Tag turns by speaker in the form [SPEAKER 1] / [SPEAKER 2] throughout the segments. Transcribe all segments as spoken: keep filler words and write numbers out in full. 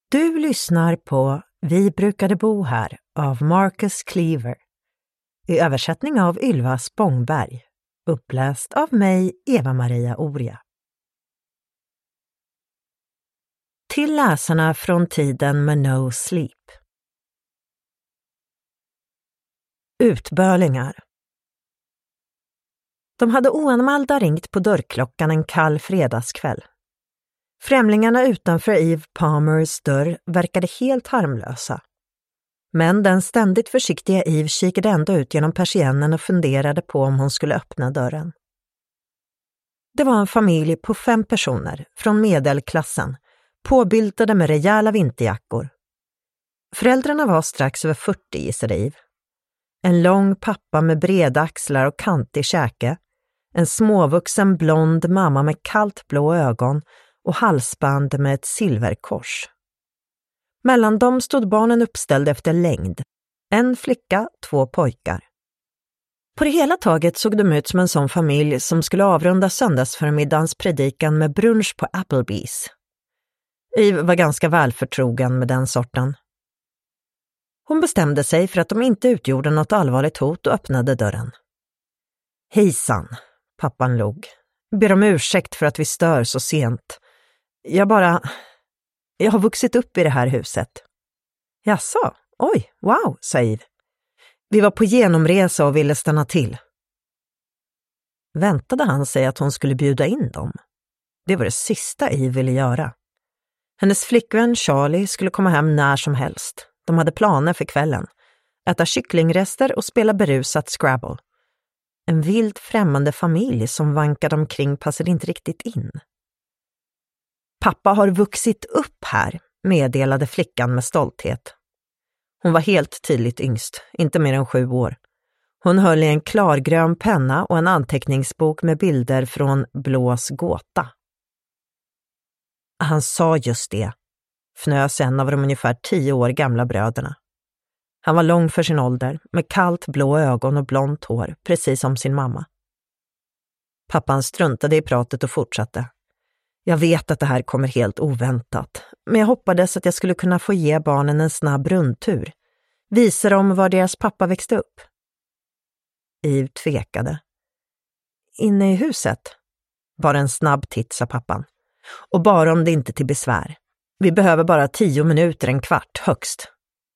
[SPEAKER 1] Du lyssnar på Vi brukade bo här av Marcus Cleaver. I översättning av Ylva Spångberg. Uppläst av mig, Eva-Maria Oria. Till läsarna från tiden med no sleep. Utbölingar. De hade oanmälda ringt på dörrklockan en kall fredagskväll. Främlingarna utanför Eve Palmers dörr verkade helt harmlösa. Men den ständigt försiktiga Eve kikade ändå ut genom persiennen och funderade på om hon skulle öppna dörren. Det var en familj på fem personer från medelklassen, påbildade med rejäla vinterjackor. Föräldrarna var strax över fyrtio, gissade Eve. En lång pappa med breda axlar och kantig käke, en småvuxen blond mamma med kallt blå ögon och halsband med ett silverkors. Mellan dem stod barnen uppställda efter längd. En flicka, två pojkar. På det hela taget såg de ut som en sån familj som skulle avrunda söndagsförmiddagens predikan med brunch på Applebee's. Eve var ganska välförtrogen med den sorten. Hon bestämde sig för att de inte utgjorde något allvarligt hot och öppnade dörren. Hejsan, pappan log. Ber om ursäkt för att vi stör så sent. Jag bara... Jag har vuxit upp i det här huset. Jaså? Oj, wow, sa Eve. Vi var på genomresa och ville stanna till. Väntade han sig att hon skulle bjuda in dem? Det var det sista Eve ville göra. Hennes flickvän Charlie skulle komma hem när som helst. De hade planer för kvällen. Äta kycklingrester och spela berusat Scrabble. En vild främmande familj som vankade omkring passade inte riktigt in. Pappa har vuxit upp här, meddelade flickan med stolthet. Hon var helt tydligt yngst, inte mer än sju år. Hon höll i en klargrön penna och en anteckningsbok med bilder från Blås gåta. Han sa just det, fnös en av de ungefär tio år gamla bröderna. Han var lång för sin ålder, med kallt blå ögon och blont hår, precis som sin mamma. Pappan struntade i pratet och fortsatte. Jag vet att det här kommer helt oväntat, men jag hoppades att jag skulle kunna få ge barnen en snabb rundtur. Visa dem var deras pappa växte upp. Eve tvekade. Inne i huset? Bara en snabb titt, sa pappan. Och bara om det inte till besvär. Vi behöver bara tio minuter, en kvart, högst.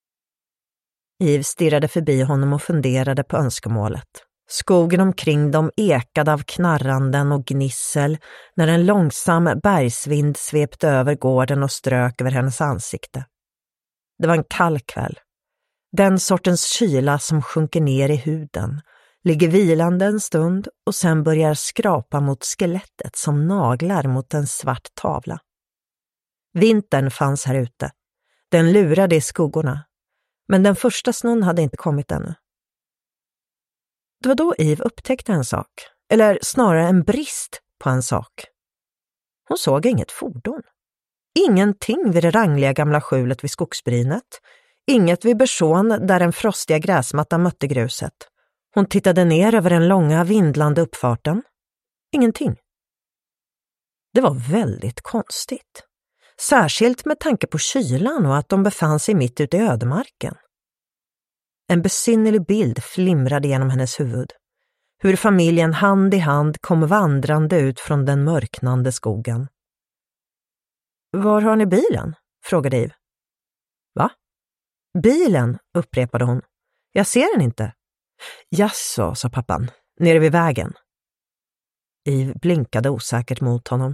[SPEAKER 1] Eve stirrade förbi honom och funderade på önskemålet. Skogen omkring dem ekade av knarranden och gnissel när en långsam bergsvind svepte över gården och strök över hennes ansikte. Det var en kall kväll. Den sortens kyla som sjunker ner i huden, ligger vilande en stund och sen börjar skrapa mot skelettet som naglar mot en svart tavla. Vintern fanns här ute. Den lurade i skuggorna. Men den första snön hade inte kommit ännu. Det var då Eve upptäckte en sak, eller snarare en brist på en sak. Hon såg inget fordon. Ingenting vid det rangliga gamla skjulet vid skogsbrynet. Inget vid Bersån där den frostiga gräsmattan mötte gruset. Hon tittade ner över den långa vindlande uppfarten. Ingenting. Det var väldigt konstigt. Särskilt med tanke på kylan och att de befann sig mitt ute i ödemarken. En besynnerlig bild flimrade genom hennes huvud. Hur familjen hand i hand kom vandrande ut från den mörknande skogen. Var har ni bilen? Frågade Eve. Va? Bilen, upprepade hon. Jag ser den inte. Jaså, sa pappan, nere vid vägen. Eve blinkade osäkert mot honom.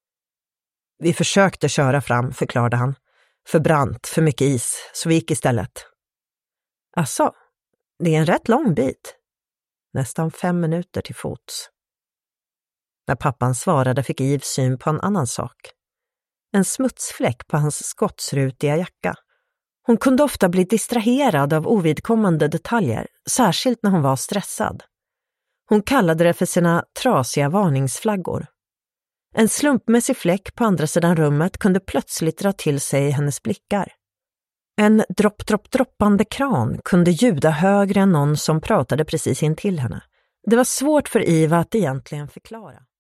[SPEAKER 1] Vi försökte köra fram, förklarade han. För brant, för mycket is, så vi gick istället. Asså, det är en rätt lång bit. Nästan fem minuter till fots. När pappan svarade fick Eve syn på en annan sak. En smutsfläck på hans skottsrutiga jacka. Hon kunde ofta bli distraherad av ovidkommande detaljer, särskilt när hon var stressad. Hon kallade det för sina trasiga varningsflaggor. En slumpmässig fläck på andra sidan rummet kunde plötsligt dra till sig hennes blickar. En dropp-dropp-droppande kran kunde ljuda högre än någon som pratade precis intill henne. Det var svårt för Eva att egentligen förklara.